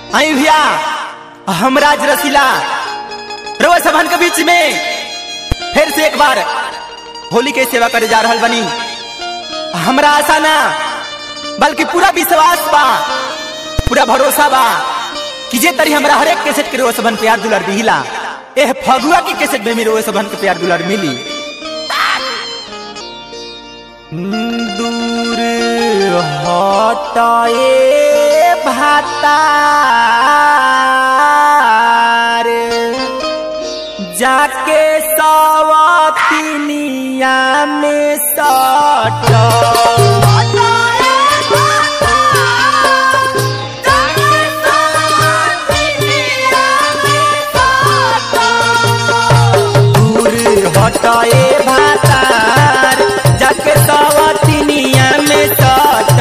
आई भैया हमराज रसीला रउआ सभन के बीच में फिर से एक बार होली के सेवा करे जा रहल बनी। हमरा आशा ना बल्कि पूरा विश्वास बा, पूरा भरोसा बा कि जे तरी हमरा हर एक कैसेट के रउआ सभन प्यार दुलार दिहिला, एह फगुआ की कैसेट में रउआ सभन के प्यार दुलार मिली। दूर हटाए भातार जाके सवातिनिया में सट दूर हटाए भातार जाके सवातिनिया में सट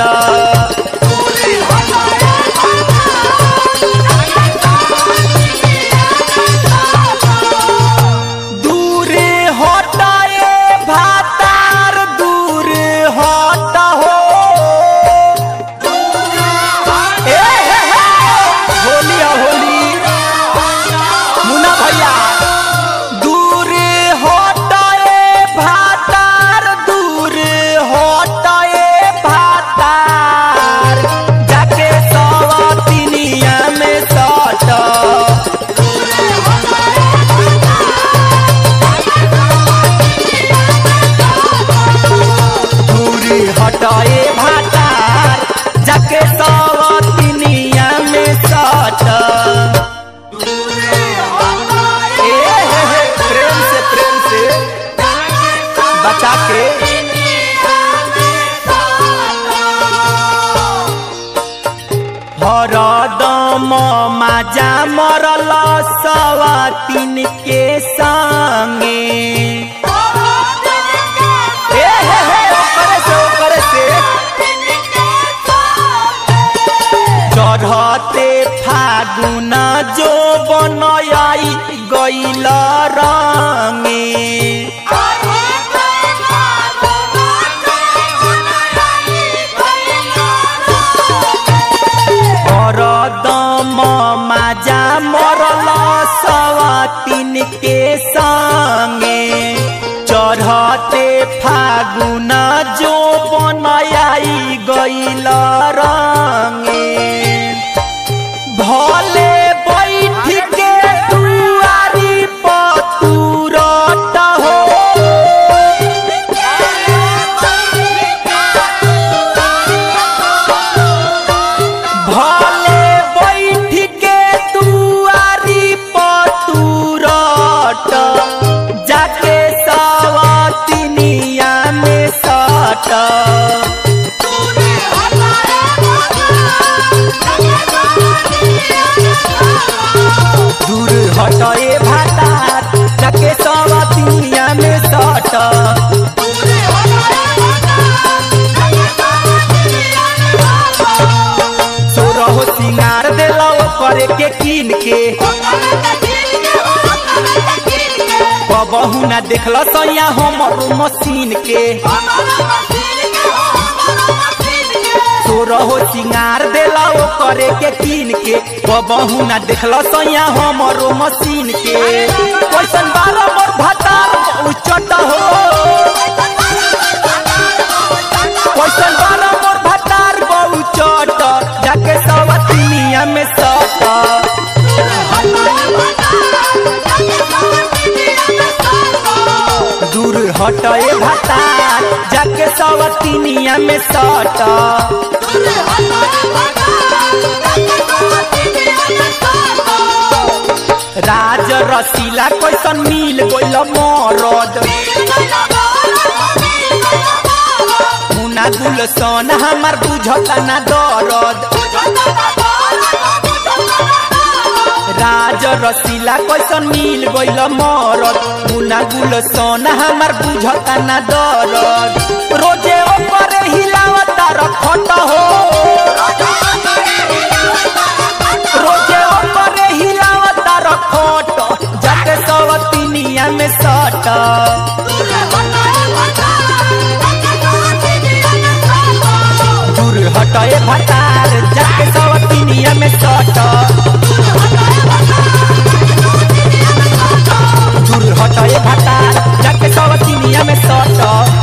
हटाए भातार जाके सवातिनिया में सट। प्रेम से बचा के हरदम माजा मरल सवातिन के संगे चढ़ते फागुन जो बनयाई गईल रंगे हरदम माजा मरल सवातिन के संगे चढ़ते फागुन जो बनयाई गईल रंगे भले बैठ के दुआरी पतुरत हो भले बैठ के दुआरी पतुरत जाके सवातिनिया में सट। दूर हटाए भातार जाके सवातिनिया में सट। सोरहो सिंगार देला करे के कीन के कबहू ना देखला सैया हमर मशीन के सोरहो सिंगार देला करे के कीन के कबहू ना देखला सैया हमर मशीन के कैसन बारा मोर भातार उचट हो कैसन बारा मोर भातार बहुचट जाके सवातिनिया में सट। दूर हटाए भातार जाके सवातिनिया में सट। राज रसीला कैसन मिल गइल मरद मुना गुलशन हमार बुझता ना दरद राज रसीला कैसन मिल गइल मरद मुना गुलशन हमार बुझता ना दरद रोजे ओपर हिलावता रखत हो रोजे ओपर हिलावता रखत जाके सवातिनिया में सट। दूर हटाए भातार जाके सवातिनिया में सट। सट